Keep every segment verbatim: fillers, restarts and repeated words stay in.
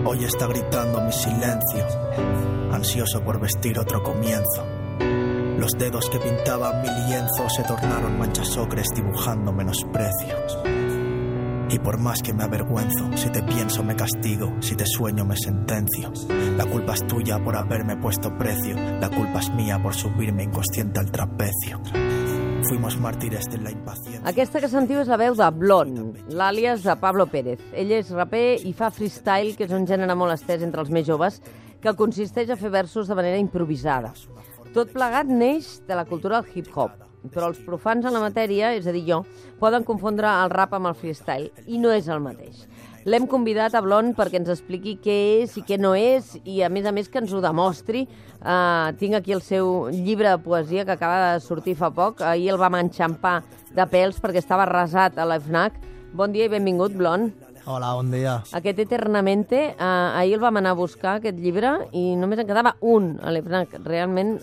Hoy está gritando mi silencio, ansioso por vestir otro comienzo. Los dedos que pintaban mi lienzo se tornaron manchas ocres dibujando menosprecios. Y por más que me avergüenzo, si te pienso me castigo, si te sueño me sentencio. La culpa es tuya por haberme puesto precio, la culpa es mía por subirme inconsciente al trapecio. Fuimos màrtires de la impaciencia. Aquesta que sentiu és la veu de Blon, l'àlies de Pablo Pérez. Ell és raper i fa freestyle, que és un gènere molt estès entre els més joves, que consisteix a fer versos de manera improvisada. Tot plegat neix de la cultura del hip-hop, però els profans en la matèria, és a dir jo, poden confondre el rap amb el freestyle, i no és el mateix. L'hem convidat a Blon perquè ens expliqui què és i què no és, i a més a més que ens ho demostri. Uh, tinc aquí el seu llibre de poesia que acaba de sortir fa poc. Ahir el vam enxampar de pèls perquè estava arrasat a l'FNAC. Bon dia i benvingut, Blon. Hola, bon dia. Aquest Eternamente, uh, ahir el vam anar a buscar, aquest llibre, i només en quedava un a l'FNAC. Realment,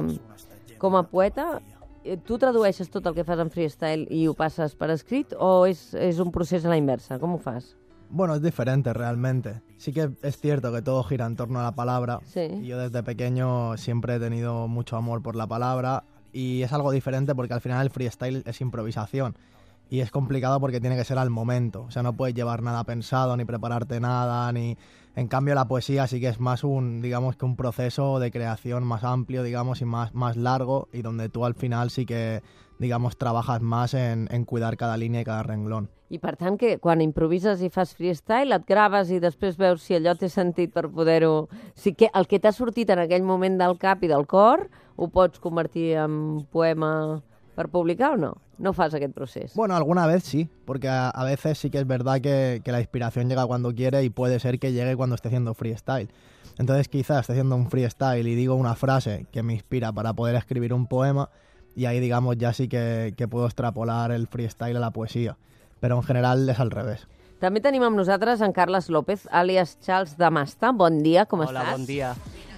uh, com a poeta, tu tradueixes tot el que fas en freestyle i ho passes per escrit o és, és un procés a la inversa? Com ho fas? Bueno, es diferente realmente. Sí que es cierto que todo gira en torno a la palabra. Sí. Y yo desde pequeño siempre he tenido mucho amor por la palabra y es algo diferente porque al final el freestyle es improvisación y es complicado porque tiene que ser al momento. O sea, no puedes llevar nada pensado, ni prepararte nada, ni... En cambio, la poesía sí que es más un, digamos, que un proceso de creación más amplio, digamos, y más, más largo, y donde tú al final sí que, digamos, trabajas más en, en cuidar cada línia i cada renglón. I per tant, que quan improvises i fas freestyle, et graves i després veus si allò té sentit per poder-ho... Si que el que t'ha sortit en aquell moment del cap i del cor, ho pots convertir en poema per publicar o no? No fas aquest procés. Bueno, alguna vez sí, porque a, a veces sí que es verdad que, que la inspiración llega cuando quiere y puede ser que llegue cuando esté haciendo freestyle. Entonces quizás esté haciendo un freestyle y digo una frase que me inspira para poder escribir un poema y ahí, digamos, ya sí que, que puedo extrapolar el freestyle a la poesía. Però en general és al revés. També tenim amb nosaltres en Carles López, àlies Charles Damasta. Bon dia, com Hola, estàs? Hola, bon dia.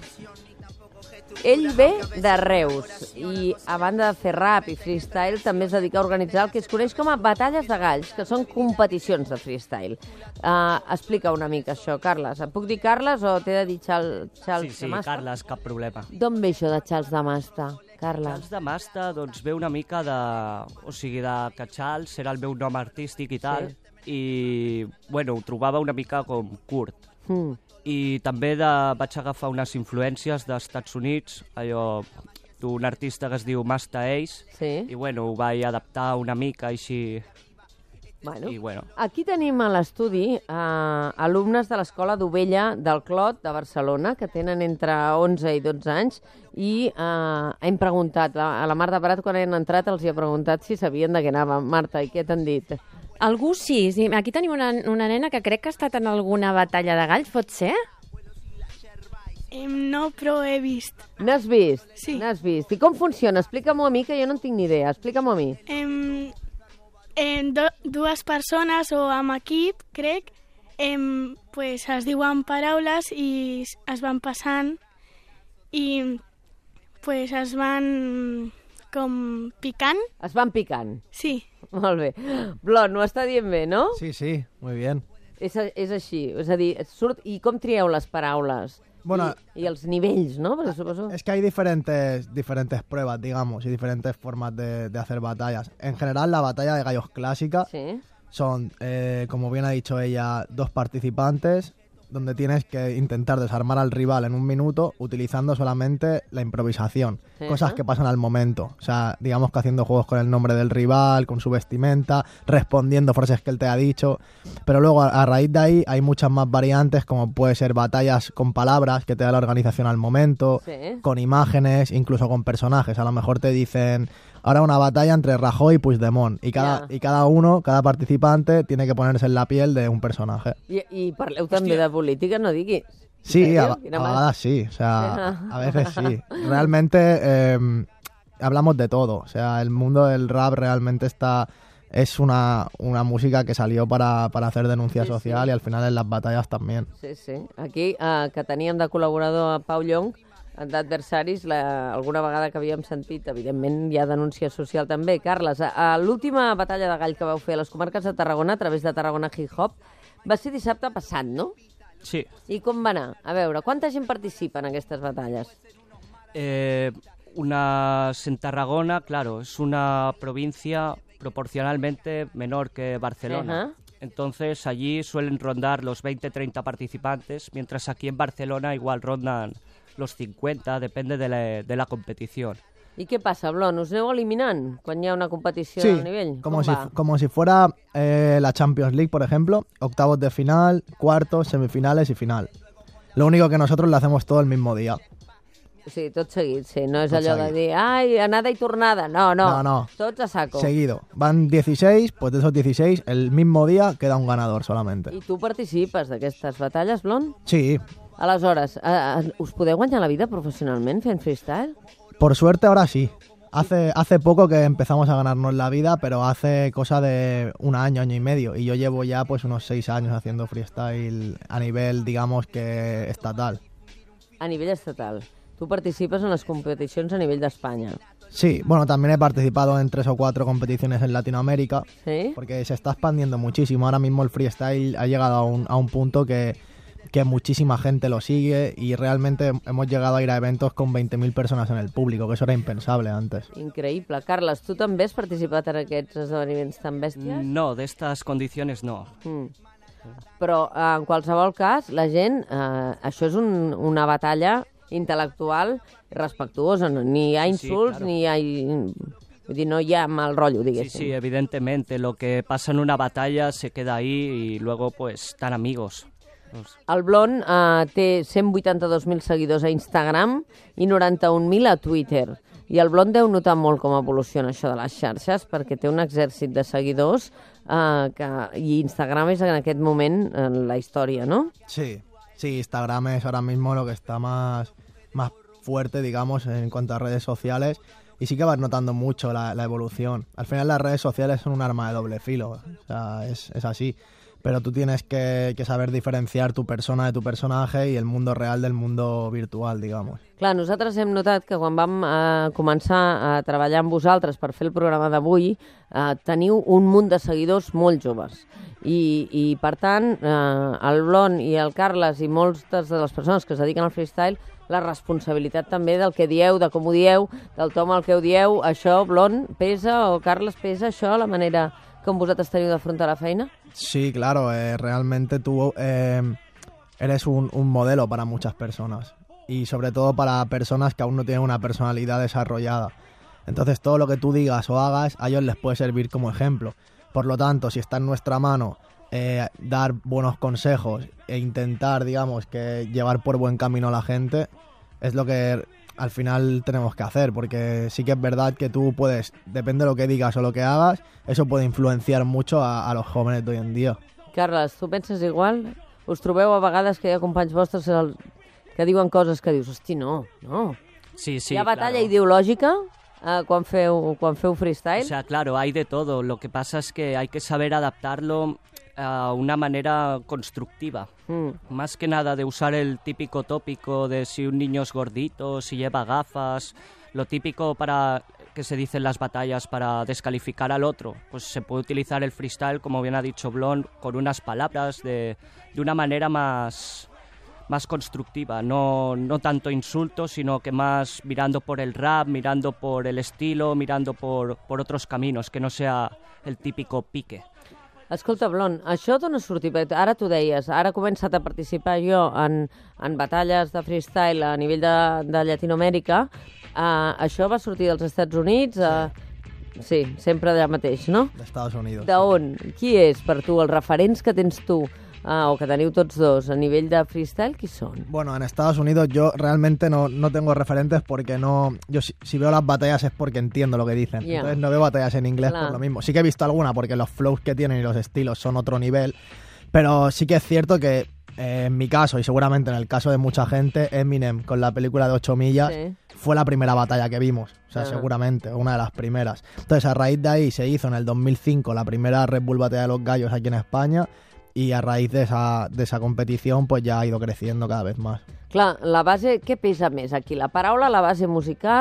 Ell ve de Reus i, a banda de fer rap i freestyle, també es dedica a organitzar el que es coneix com a batalles de galls, que són competicions de freestyle. Uh, explica una mica això, Carles. Em puc dir Carles o t'he de dir Charles, Charles Sí, sí, Damasta? Carles, cap problema. D'on ve això de Charles Damasta, Carles? Charles Damasta, doncs, ve una mica de... O sigui, de que Charles era el meu nom artístic i tal, sí. I, bueno, ho trobava una mica com curt. Mm. I també de, vaig agafar unes influències dels Estats Units, allò d'un artista que es diu Masta Ace, Sí. i bueno, ho vaig adaptar una mica així. Bueno, I, bueno. Aquí tenim a l'estudi eh, alumnes de l'Escola d'Ovella del Clot de Barcelona, que tenen entre onze i dotze anys, i eh, hem preguntat, a la Marta Prat, quan han entrat, els hi ha preguntat si sabien de què anava. Marta, i què t'han dit? Algú sí, sí. Aquí tenim una, una nena que crec que ha estat en alguna batalla de galls, pot ser? Eh, no, però he vist. N'has vist? Sí. N'has vist. I com funciona? Explica-m'ho a mi, que jo no en tinc ni idea. Explica-m'ho a mi. Eh, eh, do, dues persones o amb equip, crec, eh, pues es diuen paraules i es van passant i pues es van com picant. Es van picant. Sí. Molt bé. Blon, ho està dient bé, no? Sí, sí, muy bien. És, és així. És a dir, surt... I com trieu les paraules? Bueno, I, I els nivells, ¿no? Porque suposo... Es que hay diferentes, diferentes pruebas, digamos, y diferentes formas de, de hacer batallas. En general, la batalla de gallos clásica Sí. son, eh, como bien ha dicho ella, dos participantes donde tienes que intentar desarmar al rival en un minuto utilizando solamente la improvisación, Sí. cosas que pasan al momento. O sea, digamos que haciendo juegos con el nombre del rival, con su vestimenta, respondiendo frases que él te ha dicho. Pero luego, a, a raíz de ahí, hay muchas más variantes, como puede ser batallas con palabras que te da la organización al momento, Sí. con imágenes, incluso con personajes. A lo mejor te dicen... Ahora una batalla entre Rajoy y Puigdemont y cada, Ja. y cada uno, cada participante tiene que ponerse en la piel de un personaje. I, i parleu també de política, no diguis. Sí, ¿En serio? a, a Quina mal- vegades sí, o sea, Ajá. a veces sí. Realmente eh, hablamos de todo, o sea, el mundo del rap realmente está... Es una, una música que salió para, para hacer denuncia Sí, social sí. y al final en las batallas también. Sí, sí. Aquí, eh, que teníem de col·laborador a Pau Llong, d'adversaris, la, alguna vegada que havíem sentit, evidentment hi ha denúncia social també. Carles, a, a l'última batalla de gall que vau fer a les comarques de Tarragona, a través de Tarragona Hip Hop, va ser dissabte passat, no? Sí. I com va anar? A veure, quanta gent participa en aquestes batalles? Eh, unas en Tarragona, claro, es una provincia proporcionalmente menor que Barcelona. Ajá. Entonces allí suelen rondar los veinte treinta participantes, mientras aquí en Barcelona igual rondan los cincuenta, depende de la, de la competición. I què passa, Blon? Us aneu eliminant quan hi ha una competició Sí, del nivell? como Com si, va? como si fuera eh, la Champions League, por ejemplo, octavos de final, cuartos, semifinales y final. Lo único que nosotros lo hacemos todo el mismo día. O sigui, tot seguit, sí. No és Tot allò de seguit. dir, ai, anada i tornada. No, no. No, no. Tots a saco. Seguido. Van dieciséis, pues de esos dieciséis, el mismo día queda un ganador solamente. I tu participes d'aquestes batalles, Blon? Sí, Aleshores, eh, eh, us podeu guanyar la vida professionalment fent freestyle? por suerte ahora sí. Hace, hace poco que empezamos a ganarnos la vida, pero hace cosa de un año, año y medio. Y yo llevo ya pues unos seis años haciendo freestyle a nivel, digamos que estatal. A nivell estatal. Tu participes en les competicions a nivell d'Espanya. Sí, bueno, también he participado en tres o cuatro competiciones en Latinoamérica, Sí? porque se está expandiendo muchísimo. Ahora mismo el freestyle ha llegado a un, a un punto que, que muchísima gente lo sigue y realmente hemos llegado a ir a eventos con veinte mil personas en el público, que eso era impensable antes. Increïble. Carles, tu també has participat en aquests esdeveniments tan bèsties? No, de estas condiciones no. Mm. Però, eh, en qualsevol cas, la gent... Eh, això és un, una batalla intel·lectual respectuosa. No? Ni hi ha Sí, sí, insults, claro. ni hi ha... Vull dir, no hi ha mal rotllo, Sí, diguéssim. sí, evidentemente. Lo que pasa en una batalla se queda ahí y luego pues están amigos. Pues, El Blon eh, té cent vuitanta-dos mil seguidors a Instagram i noranta-un mil a Twitter. I el Blon deu notar molt com evoluciona això de les xarxes, perquè té un exèrcit de seguidors eh, que, i Instagram és en aquest moment eh, la història, no? Sí, sí, Instagram es ahora mismo lo que está más, más fuerte, digamos, en cuanto a redes sociales. Y sí que vas notando mucho la, la evolución. Al final las redes sociales son un arma de doble filo, o sea, es, es así. Pero tú tienes que, que saber diferenciar tu persona de tu personaje y el mundo real del mundo virtual, digamos. Clar, nosaltres hem notat que quan vam eh, començar a treballar amb vosaltres per fer el programa d'avui, eh, teniu un munt de seguidors molt joves. I, i per tant, eh, el Blon i el Carles i moltes de les persones que es dediquen al freestyle, la responsabilitat també del que dieu, de com ho dieu, del to amb el que ho dieu, això, Blon, pesa o Carles, pesa això, la manera com vosaltres teniu d'afrontar la feina? Sí, claro, eh, realmente tú eh, eres un, un modelo para muchas personas y sobre todo para personas que aún no tienen una personalidad desarrollada. Entonces todo lo que tú digas o hagas a ellos les puede servir como ejemplo. Por lo tanto, si está en nuestra mano eh, dar buenos consejos e intentar, digamos, que llevar por buen camino a la gente, es lo que al final tenemos que hacer, porque sí que es verdad que tú puedes, depende de lo que digas o lo que hagas, eso puede influenciar mucho a, a los jóvenes de hoy en día. Carles, tu penses igual? Us trobeu a vegades que hi ha companys vostres el, que diuen coses que dius, hosti, no, no. sí, sí, Hi ha batalla claro. ideològica eh, quan, feu, quan feu freestyle? O sea, claro, hay de todo. Lo que pasa es que hay que saber adaptarlo a una manera constructiva. Mm. Más que nada de usar el típico tópico de si un niño es gordito, si lleva gafas, lo típico para que se dice en las batallas para descalificar al otro. Pues se puede utilizar el freestyle, como bien ha dicho Blon, con unas palabras de, de una manera más, más constructiva. No, no tanto insultos, sino que más mirando por el rap, mirando por el estilo, mirando por, por otros caminos, que no sea el típico pique. Escolta, Blon, això d'on ha sortit? Perquè ara t'ho deies, ara he començat a participar jo en, en batalles de freestyle a nivell de, de Llatinoamèrica. Uh, això va sortir dels Estats Units? Uh, sí, sempre allà mateix, no? De Estados Unidos. D'on? Qui és per tu? Els referents que tens tu, uh, o que teniu tots dos, a nivell de freestyle, qui són? Bueno, en Estados Unidos yo realmente no, no tengo referentes porque no... Yo si, si veo las batallas es porque entiendo lo que dicen. Yeah. Entonces no veo batallas en inglés Claro. por lo mismo. Sí que he visto alguna porque los flows que tienen y los estilos son otro nivel, pero sí que es cierto que eh, en mi caso y seguramente en el caso de mucha gente, Eminem con la película de ocho millas Sí. fue la primera batalla que vimos. O sea, Ah. seguramente, una de las primeras. Entonces a raíz de ahí se hizo en el dos mil cinco la primera Red Bull Batalla de los Gallos aquí en España y a raíz de esa, de esa competición pues ya ha ido creciendo cada vez más. Clar, la base, què pesa més aquí? La paraula, la base musical,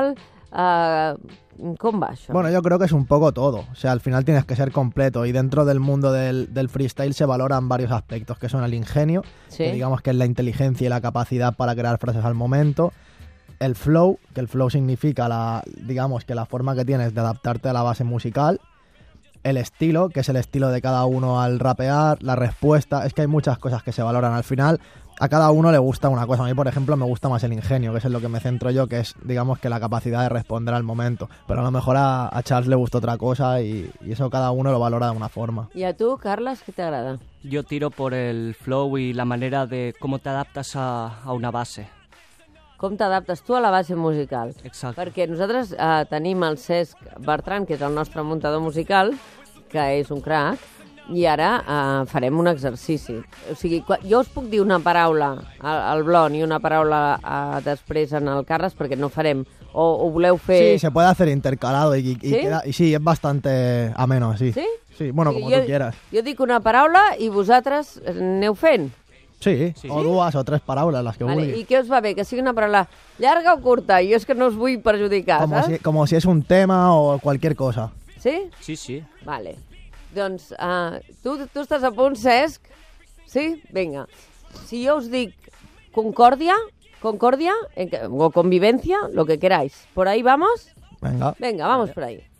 Uh, com va això? Bueno, yo creo que es un poco todo. O sea, al final tienes que ser completo. Y dentro del mundo del, del freestyle se valoran varios aspectos, que son el ingenio, Sí. que digamos que es la inteligencia y la capacidad para crear frases al momento. El flow, que el flow significa la, digamos que la forma que tienes de adaptarte a la base musical. El estilo, que es el estilo de cada uno al rapear. La respuesta, es que hay muchas cosas que se valoran al final. A cada uno le gusta una cosa. A mí, por ejemplo, me gusta más el ingenio, que es en lo que me centro yo, que es, digamos, que la capacidad de responder al momento. Pero a lo mejor a, a Charles le gusta otra cosa y, y eso cada uno lo valora de una forma. I a tu, Carles, què t'agrada? Yo tiro por el flow y la manera de cómo te adaptas a, a una base. Com t'adaptes tu a la base musical? Exacte. Perquè nosaltres eh, tenim el Cesc Bertran, que és el nostre muntador musical, que és un crac, i ara eh, farem un exercici. O sigui, quan, jo us puc dir una paraula al, al Blon i una paraula eh, després en el Carles, perquè no farem. O, o voleu fer... Sí, se puede hacer intercalado y, y, ¿Sí? queda- y sí, es bastante ameno, sí. Sí? Sí, bueno, Sí, como jo, tú quieras. Jo dic una paraula i vosaltres aneu fent. Sí, Sí. o dos o tres parábolas, las que Vale. vulguis. I què us va bé? Que sigui una paraula llarga o curta? Jo és que no us vull perjudicar, Como saps? si, como si es un tema o cualquier cosa. Sí? Sí, sí. Vale. Doncs uh, tu, tu estàs a punt, Cesc? Sí? Vinga. Si jo us dic concòrdia, concòrdia eh, que- o convivencia, lo que queráis. ¿Por ahí vamos? Venga. Venga, vamos por ahí.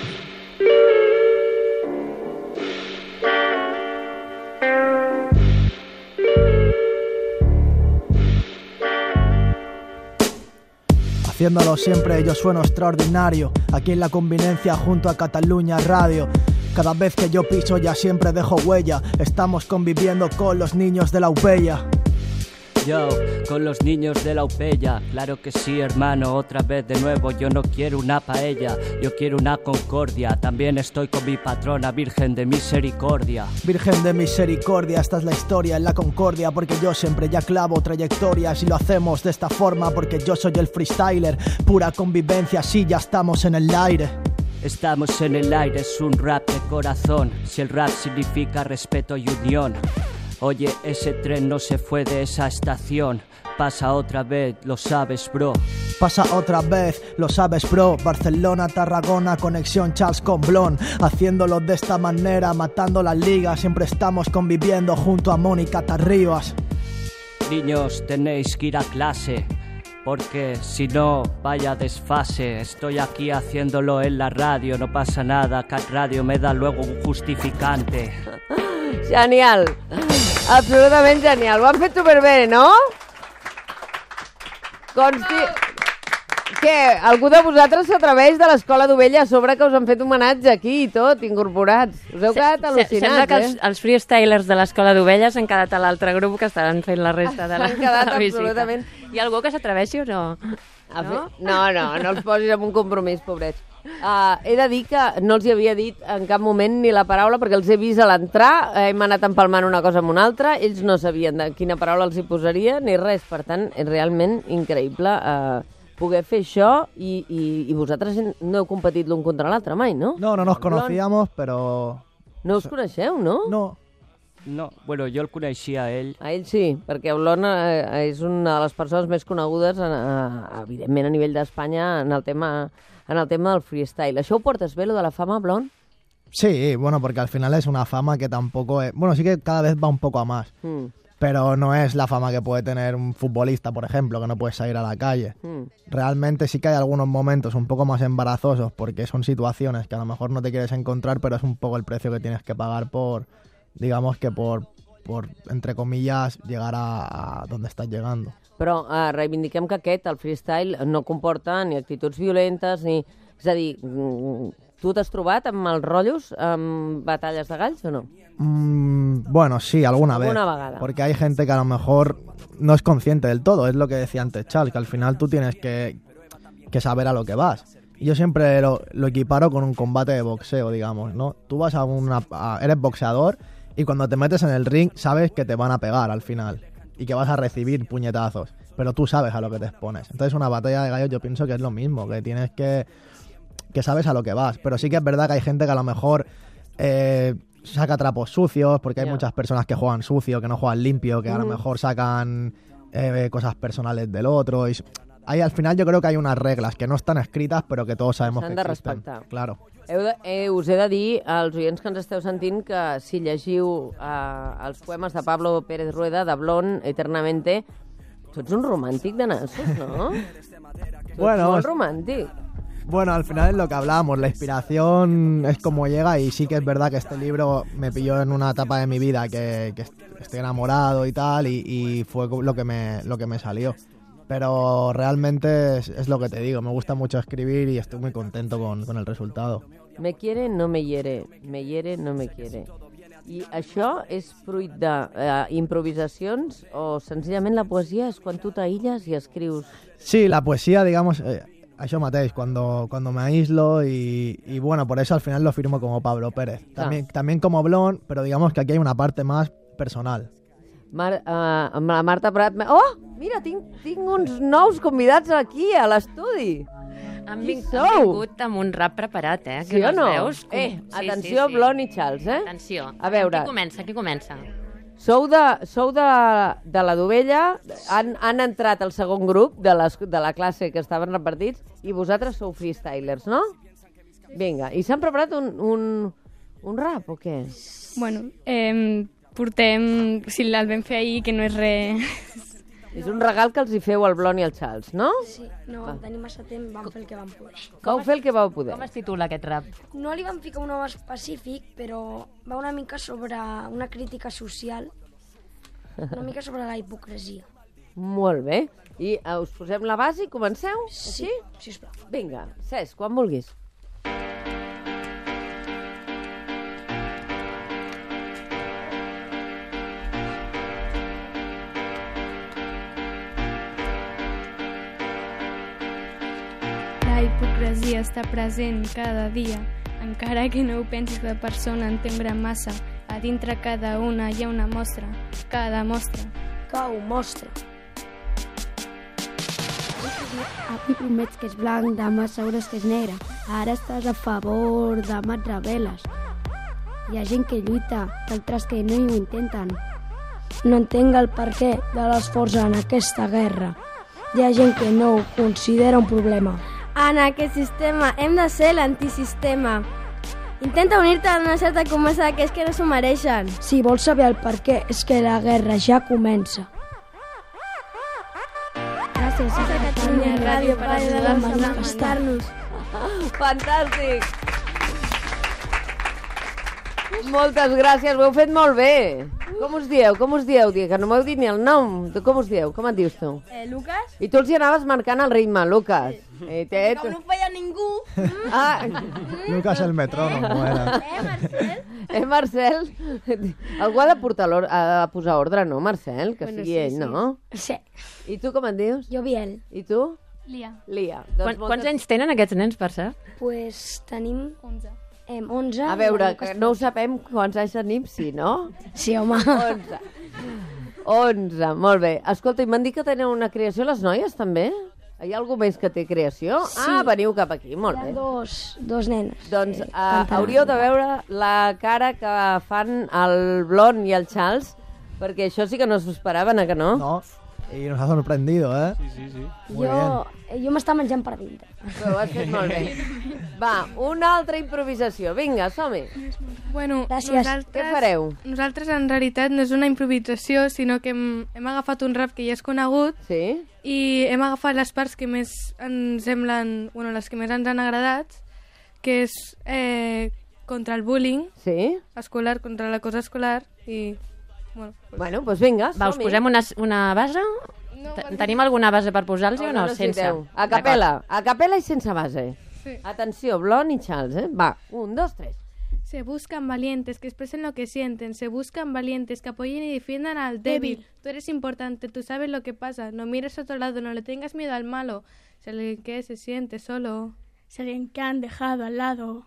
Haciéndolo siempre yo sueno extraordinario. Aquí en la convivencia junto a Cataluña Radio. Cada vez que yo piso ya siempre dejo huella. Estamos conviviendo con los niños de la Upella. Yo, con los niños de la Upella, claro que sí, hermano, otra vez de nuevo, yo no quiero una paella, yo quiero una concordia, también estoy con mi patrona, Virgen de Misericordia. Virgen de misericordia, esta es la historia en la concordia, porque yo siempre ya clavo trayectorias y lo hacemos de esta forma porque yo soy el freestyler. Pura convivencia, sí, ya estamos en el aire. Estamos en el aire, es un rap de corazón, si el rap significa respeto y unión. Oye, ese tren no se fue de esa estación, pasa otra vez, lo sabes, bro. Pasa otra vez, lo sabes, bro. Barcelona, Tarragona, conexión Charles con Blon. Haciéndolo de esta manera, matando las ligas. Siempre estamos conviviendo junto a Mónica Tarribas. Niños, tenéis que ir a clase, porque si no, vaya desfase. Estoy aquí haciéndolo en la radio, no pasa nada, Cat Radio me da luego un justificante. Genial. Absolutament genial. Ho han fet superbé, no? Consti... Què? Algú de vosaltres s'atreveix de l'Escola d'Ovella a sobre que us han fet homenatge aquí i tot, incorporats? Us heu quedat al·lucinats, Sembla que eh? els, els freestylers de l'Escola d'Ovelles s'han quedat a l'altre grup que estaran fent la resta de la, S'han quedat de la visita. absolutament. Hi ha algú que s'atreveixi o no? A No? fer... No, no, no els posis en un compromís, pobrets. Uh, he de dir que no els hi havia dit en cap moment ni la paraula perquè els he vist a l'entrar, hem anat empalmant una cosa amb una altra, ells no sabien de quina paraula els hi posaria ni res, per tant, és realment increïble uh, poder fer això i, i, i vosaltres no heu competit l'un contra l'altre mai, no? No, no nos Blon, conocíamos, pero... No us coneixeu, no? No. No, bueno, jo el coneixia a ell. A ell sí, perquè Blon eh, és una de les persones més conegudes, en, eh, evidentment a nivell d'Espanya, en el tema en el tema del freestyle. Això ho portes bé, lo de la fama, Blon? Sí, bueno, porque al final es una fama que tampoco es... Bueno, sí que cada vez va un poco a más, Mm, pero no es la fama que puede tener un futbolista, por ejemplo, que no puede salir a la calle. mm. Realmente sí que hay algunos momentos un poco más embarazosos porque son situaciones que a lo mejor no te quieres encontrar, pero es un poco el precio que tienes que pagar por, digamos que por, por entre comillas, llegar a, a donde estás llegando. Però eh, reivindiquem que aquest, el freestyle, no comporta ni actituds violentes, ni... És a dir, mm, tu t'has trobat amb els rotllos, amb batalles de galls o no? Mm, bueno, sí, alguna vez. Alguna vegada. Porque hay gente que a lo mejor no es consciente del todo, es lo que decía antes Charles, que al final tú tienes que, que saber a lo que vas. Y yo siempre lo, lo equiparo con un combate de boxeo, digamos, ¿no? Tú vas a una... a- eres boxeador y cuando te metes en el ring sabes que te van a pegar al final y que vas a recibir puñetazos, pero tú sabes a lo que te expones. Entonces una batalla de gallos yo pienso que es lo mismo, que tienes que... que sabes a lo que vas, pero sí que es verdad que hay gente que a lo mejor eh, saca trapos sucios, porque hay Ya. muchas personas que juegan sucio, que no juegan limpio, que a lo Ujú. mejor sacan eh, cosas personales del otro, y s- Ahí al final yo creo que hay unas reglas que no están escritas, pero que todos sabemos S'han que de existen. respectar. Claro. Heu de, eh, us he de dir als oients que ens esteu sentint que si llegiu eh, els poemes de Pablo Pérez Rueda, de Blon, Eternamente, tu ets un romàntic de nassos, no? Tu Bueno, ets molt es- romàntic. Bueno, al final es lo que hablábamos, la inspiración es como llega y sí que es verdad que este libro me pilló en una etapa de mi vida que, que estoy enamorado y tal y, y fue lo que me, lo que me salió. Pero realmente es, es lo que te digo, me gusta mucho escribir y estoy muy contento con, con el resultado. Me quiere, no me hiere. Me hiere, no me quiere. I això és fruit d'improvisacions eh, o senzillament la poesia és quan tu t'aïlles i escrius? Sí, la poesía, digamos, eh, això mateix, cuando, cuando me aíslo y, y bueno, por eso al final lo firmo como Pablo Pérez. También, también como Blon, pero digamos que aquí hay una parte más personal. Mar, uh, amb la Marta Prat... Oh, mira, tinc, tinc uns nous convidats aquí a l'estudi. Han, Qui vin sou? han vingut amb un rap preparat, eh? Sí que o no? Veus? Com... Eh, atenció, Blon i Charles, eh? Atenció. A veure. Qui comença? Qui comença? Sou de, sou de, de la Dovella, han, han entrat al segon grup de, les, de la classe que estaven repartits i vosaltres sou freestylers, no? Vinga, i s'han preparat un, un, un rap o què? Bueno, eh, portem... Si el vam fer ahir, que no és res... És un regal que els hi feu al Blon i al Charles, no? Sí, no vam tenir massa temps, vam fer el que vam poder. Vau fer el que vau poder. Com es titula aquest rap? No li vam ficar un nom específic, però va una mica sobre una crítica social, una mica sobre la hipocresia. Molt bé. I uh, us posem la base i comenceu? Sí, sisplau. Vinga, Cesc, quan vulguis. La hipocresia està present cada dia, encara que no ho pensis, la persona en té un gran massa. A dintre cada una hi ha una mostra, cada mostra. Que ho mostra. Avui promets que és blanc, demà segures que és negre. Ara estàs a favor, demà et rebel·les. Hi ha gent que lluita, d'altres que no ho intenten. No entenc el perquè de l'esforç en aquesta guerra. Hi ha gent que no ho considera un problema. En aquest sistema hem de ser l'antisistema. Intenta unir-te a una certa comesa d'aquells que no s'ho mereixen. Si vols saber el perquè, és que la guerra ja comença. Gràcies a Catalunya Ràdio per ajudar-nos a manifestar-nos. Fantàstic! Moltes gràcies, ho heu fet molt bé. Com us dieu? Com us dieu? Que no m'heu dit ni el nom. Com us dieu? Com et dius tu? Eh, Lucas? I tu els hi anaves marcant el ritme, Lucas. Eh, té... Com no falla ningú. Ah, Lucas el metrónomo era. Eh, Marcel? eh, Marcel? Algú ha de, portar l'or- ha de posar ordre, no, Marcel? Que Bueno, sigui sí, ell, sí. no? Sí, I tu com et dius? jo Biel. I tu? Lia, Lia. Quan, quants anys tenen aquests nens, per cert? Pues tenim onze. eh, onze. A veure, que no ho sabem quants anys tenim, sí, no? Sí, home. onze. onze, molt bé. Escolta, i m'han dit que teniu una creació les noies, també? Hi ha algú més que té creació? Sí. Ah, veniu cap aquí, molt Hi ha bé. dos, dos nenes. Doncs que uh, cantaran. hauríeu de veure la cara que fan el Blon i el Charles, perquè això sí que no s'ho esperaven, eh, que no? No, y nos ha sorprendido, ¿eh? Sí, sí, sí. Muy Jo, eh, jo m'està menjant per dintre. Però ho has fet molt bé. Va, una altra improvisació. Vinga, som-hi. Bueno, Gràcies. nosaltres, Què fareu? nosaltres en realitat no és una improvisació, sinó que hem, hem agafat un rap que ja és conegut Sí? i hem agafat les parts que més ens semblen, bueno, les que més ens han agradat, que és eh, contra el bullying Sí? escolar, contra l'acost escolar i... Bueno, Bueno, doncs vinga, Va, us som-hi. posem una, una base? no, Te- Tenim alguna base per posar-los o no? Sense. necessiteu. A capella, a capella i sense base. Sí. Atenció, Blon i Charles, eh? Va, un, dos, tres. Se buscan valientes que expresen lo que sienten, se buscan valientes que apoyen y defiendan al débil. Tú eres importante, tú sabes lo que pasa, no mires a otro lado, no le tengas miedo al malo. Si alguien que se siente solo... Si alguien que han dejado al lado,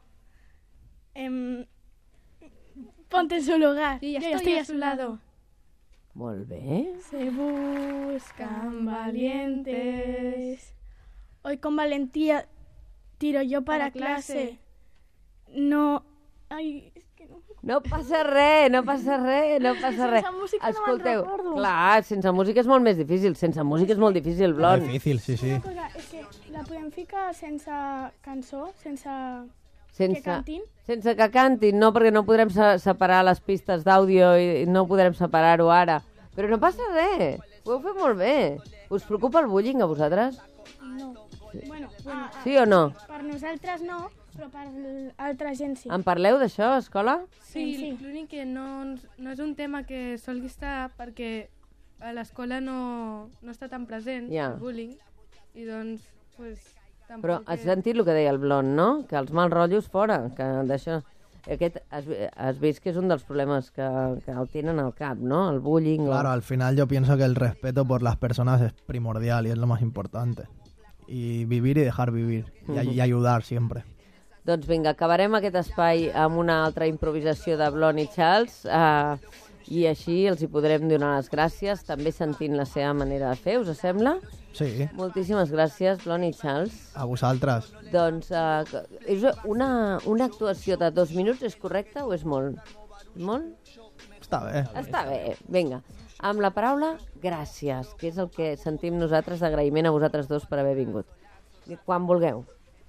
em, ponte en su lugar. Sí, ya Yo estoy a su lado. Molt bé. Se buscan valientes. Hoy con valentía tiro yo para, Para clase. clase. No... Ay, es que No passa res, no passa res, no passa res. Sense música Escolteu, no me'n recordo. clar, sense música és molt més difícil. Sense música és molt difícil, Blon. Difícil, sí, sí. Una cosa, és que la podem ficar sense cançó, sense, Sense, que cantin? sense que cantin, no, perquè no podrem se separar les pistes d'àudio i no podrem separar-ho ara. Però no passa res, ho heu fet molt bé. Us preocupa el bullying a vosaltres? No. Bueno, bueno, Sí o no? per nosaltres no, però per altra gent sí. En parleu d'això, a escola? Sí, Sí. l'únic que no, no és un tema que solgui estar perquè a l'escola no, no està tan present, Ja. el bullying, i doncs, pues, tampoc... Però has és- sentit el que deia el Blon, no? Que els mals rotllos fora, que d'això... Aquest, has, has vist que és un dels problemes que, que el tenen al cap, ¿no? El bullying... Claro, al final yo pienso que el respeto por las personas es primordial y es lo más importante. Y vivir y dejar vivir. Y, ay- y ayudar siempre. Doncs vinga, acabarem aquest espai amb una altra improvisació de Blon i Charles uh, i així els hi podrem donar les gràcies, també sentint la seva manera de fer, us sembla? Sí, Moltíssimes gràcies, Blon i Charles. a vosaltres. Doncs uh, és una, una actuació de dos minuts és correcta o és molt? Molt? Està bé. Està bé, vinga. Amb la paraula gràcies, que és el que sentim nosaltres d'agraïment a vosaltres dos per haver vingut. Quan vulgueu.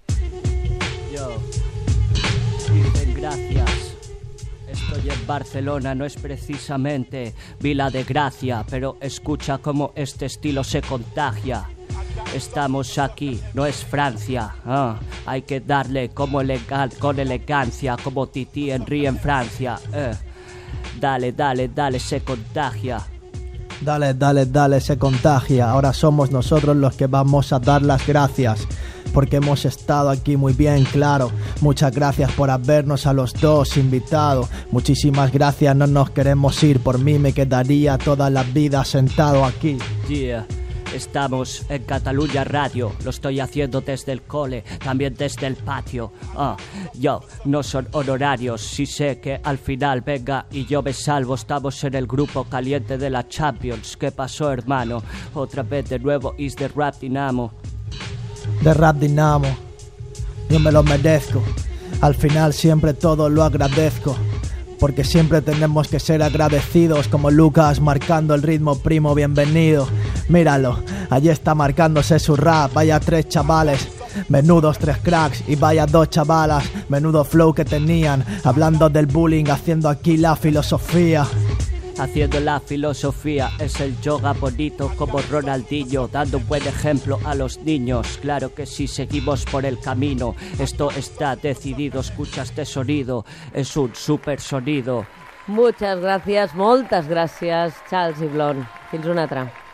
Yo. Dicen gracias. Estoy en Barcelona, no es precisamente Vila de Gracia, pero escucha cómo este estilo se contagia. Estamos aquí, no es Francia. Ah, hay que darle como elega- con elegancia, como Titi Henry en Francia. Eh. Dale, dale, dale, se contagia. Dale, dale, dale, se contagia. Ahora somos nosotros los que vamos a dar las gracias. Porque hemos estado aquí muy bien, claro. Muchas gracias por habernos a los dos invitado. Muchísimas gracias, no nos queremos ir. Por mí me quedaría toda la vida sentado aquí. Yeah. Estamos en Cataluña Radio, lo estoy haciendo desde el cole, también desde el patio. Ah, yo, no son honorarios, sí sé que al final venga y yo me salvo. Estamos en el grupo caliente de la Champions. ¿Qué pasó, hermano? Otra vez de nuevo is the rap Dinamo. De Rap Dinamo, yo me lo merezco. Al final siempre todo lo agradezco. Porque siempre tenemos que ser agradecidos. Como Lucas marcando el ritmo, primo, bienvenido. Míralo, allí está marcándose su rap. Vaya tres chavales, menudos tres cracks. Y vaya dos chavalas, menudo flow que tenían. Hablando del bullying, haciendo aquí la filosofía. Haciendo la filosofía es el yoga bonito como Ronaldinho, dando un buen ejemplo a los niños. Claro que sí, seguimos por el camino, esto está decidido. Escucha este sonido, es un super sonido. Muchas gràcies, moltes gràcies, Charles i Blon. Fins una altra.